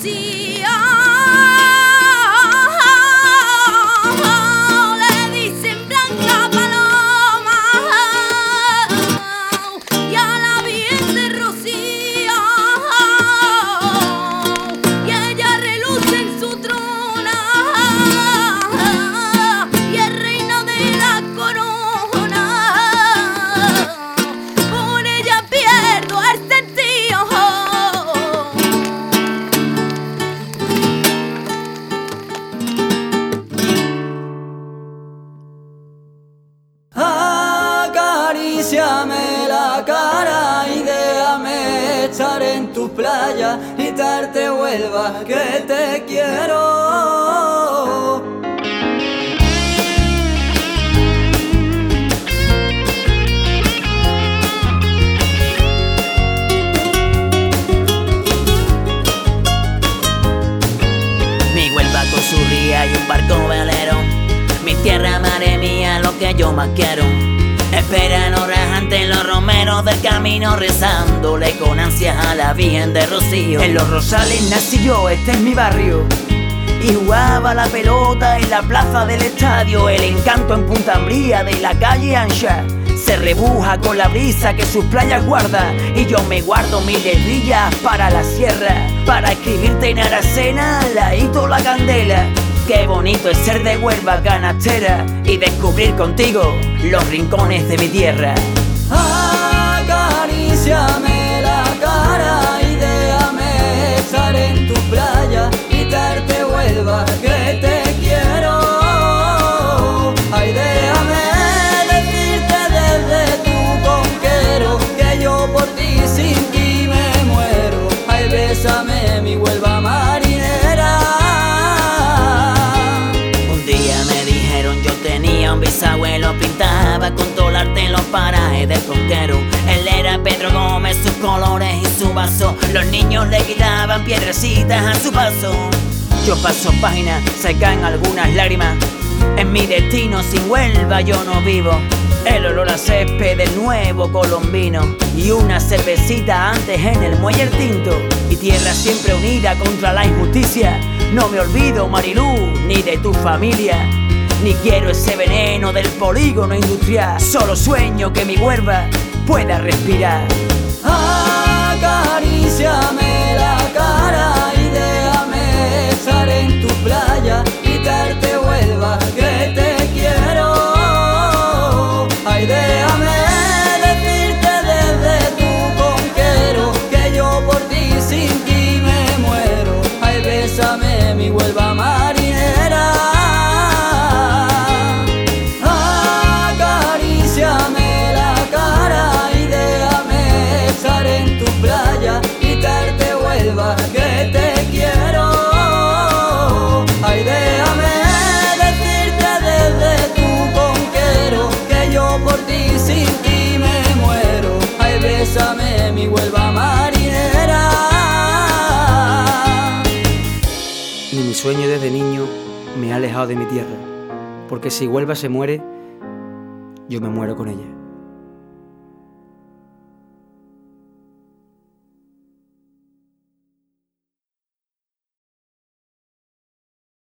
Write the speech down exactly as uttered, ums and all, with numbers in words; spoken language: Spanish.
rocío. Le dicen Blanca Paloma y a la Virgen de Rocío, y ella reluce en su trona y el reino de la corona. Por ella pierdo el sentido. Acaríciame la cara y déjame estar en tu playa y darte Huelva que te quiero. Mi Huelva con su ría y un barco velero, mi tierra, madre mía, lo que yo más quiero. Esperan horas ante los romeros del camino, rezándole con ansias a la Virgen de Rocío. En Los Rosales nací yo, este es mi barrio, y jugaba la pelota en la plaza del estadio. El encanto en Punta Ambría de la calle ancha se rebuja con la brisa que sus playas guarda, y yo me guardo mis letrillas para la sierra, para escribirte en Aracena, Laíto la candela. Qué bonito es ser de Huelva canastera y descubrir contigo los rincones de mi tierra. Acaríciame la cara y déjame estar en tu playa y darte Huelva que te quiero. Ay, déjame decirte desde tu conquero que yo por ti sin ti me muero. Ay, bésame mi Huelva marinera. Un bisabuelo pintaba con todo el arte en los parajes del conquero. Él era Pedro Gómez, sus colores y su vaso. Los niños le quitaban piedrecitas a su paso. Yo paso páginas, se caen algunas lágrimas. En mi destino sin Huelva yo no vivo. El olor a césped del nuevo colombino y una cervecita antes en el muelle El Tinto. Y tierra siempre unida contra la injusticia. No me olvido, Marilú, ni de tu familia, ni quiero ese veneno del polígono industrial. Solo sueño que mi Huelva pueda respirar. Acaríciame la cara y déjame estar en tu playa y darte Huelva que te quiero. Ay, déjame decirte desde tu conquero que yo por ti sin ti me muero. Ay, bésame mi Huelva marinera. Que te quiero. Ay, déjame decirte desde tu conquero que yo por ti sin ti me muero. Ay, bésame mi Huelva marinera. Ni mi sueño desde niño me ha alejado de mi tierra, porque si Huelva se muere, yo me muero con ella.